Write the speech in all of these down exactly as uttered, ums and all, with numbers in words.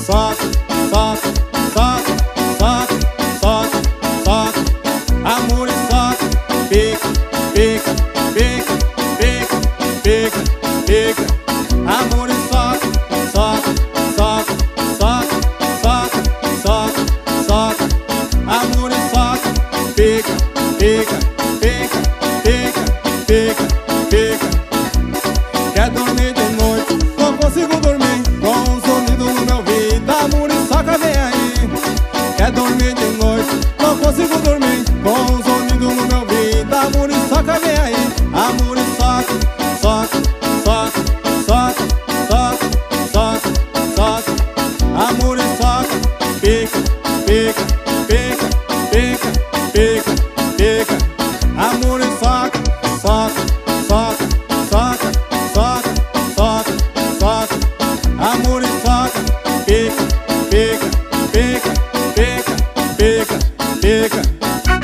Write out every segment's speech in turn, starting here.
soca, soca, soca, soca, soca, soca. Amor e soca, pica, pica, pica, pica, pica, pica. Amor e soca, soca, soca, soca, soca, soca, soca. Amor e soca, pica, pica, pica, pica, pica, pica. Quer dormir de noite, não consigo dormir com um sonido no meu ouvido. Amor e soca vem aí. Quer dormir de noite, não consigo dormir com um sonido no meu ouvido. Amor e soca vem aí. Amor e soca, soca, soca, soca, soca, soca, soca. Amor e soca, pica, pica, pica, pica, pica, pica. Amor e soca, soca, soca, soca, soca, soca, soca. Amor e soca, pica, pica, pica, pica, pica, pica.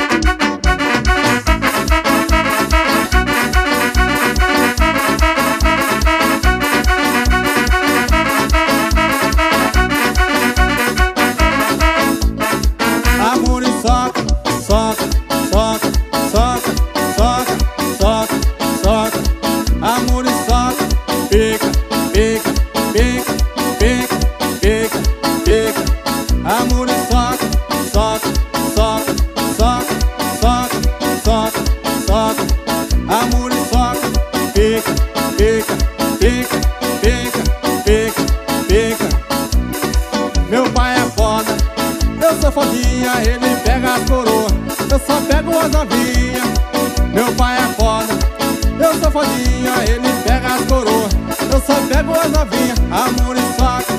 Amor e soca, soca, soca, soca, soca, soca, soca. Amor e soca, pica, pica, pica, pica, pica, pica. Amor e soca, soca, soca, soca, soca, soca, soca. Amor e soca, pica, pica, pica, pica, pica, pica. Meu pai é foda, eu sou fodinha, ele pega as coroas, eu só pego as novinhas. Meu pai é foda, eu sou fodinha, ele pega as coroas, eu só pego as novinhas. Amor e soca,